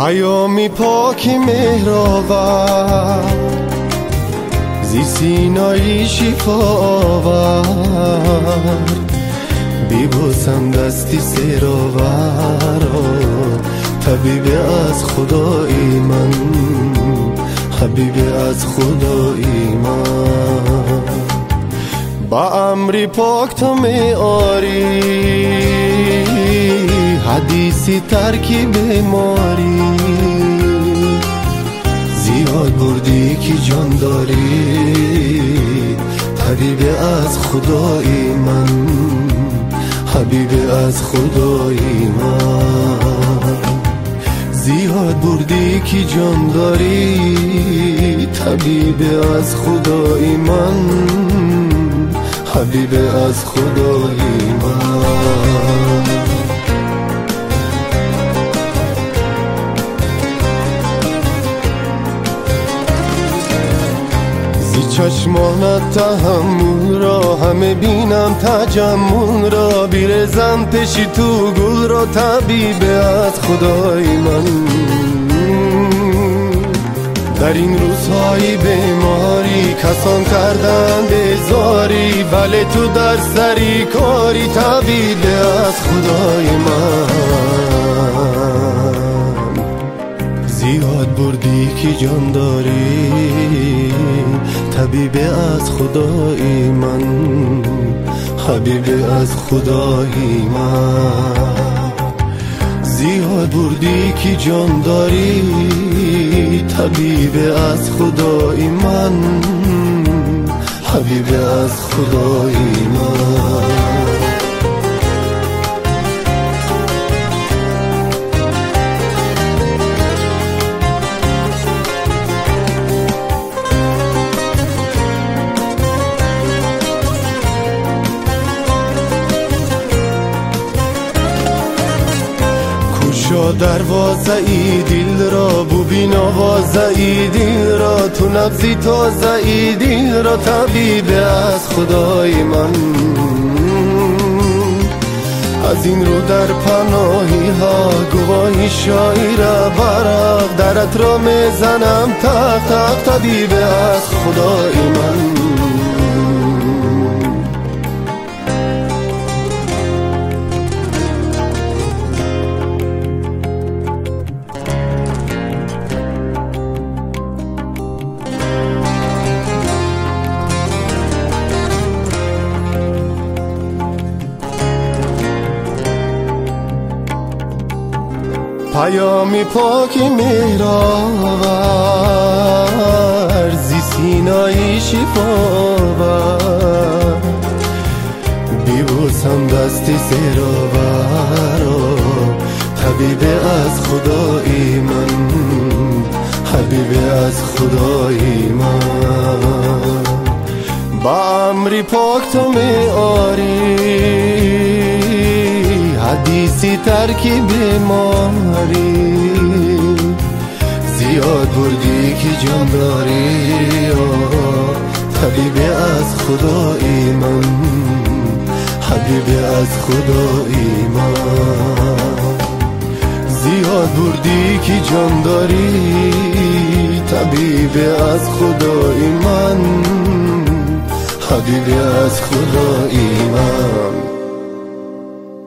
پیامی پاک مهرآور، زی سینایی شفا آور، بیبوسم دستی سراور، طبیب از خدای من، حبیب از خدای من. با امری پاک تو می آری، حدیثی ترکی بیماری، زیاد بردی که جان داری، طبیب از خدای من، حبیب از خدای من. زیاد بردی که جان داری، طبیب از خدای من، حبیب از خدای من. چشمانت تحمل را، همه بینم تجمل را، بیرزم پیشی تو گل را، طبیب از خدای من. در این روزهای بیماری کسان کردن بیزاری، ولی تو در سری کاری، طبیب از خدای من. زیاد بردی که جان داری، طبیب از خدای من، حبیب از خدای من. زیاد بردی که جان داری، طبیب از خدای من، حبیب از خدای من. دروازه ای دل را، ببین آوازه ای دل را، تو نبضی تازه ای دل را، طبیب از خدای من. از این رو در پناهی ها گواهی شاعر برق، درت را میزنم تق تق، طبیب از خدای من. پیامی پاک مهرآور، زی سینایی شفا آور، بیبوسم دستی سراور، طبیب از خدای من، حبیب از خدای من. با امری پاک تو می آری، حدیثی ترکی بیماری، زیاد بردی که جان داری، طبیب از خدای من، حبیب از خدای من. زیاد بردی که جان داری، طبیب از خدای من، حبیب از خدای من.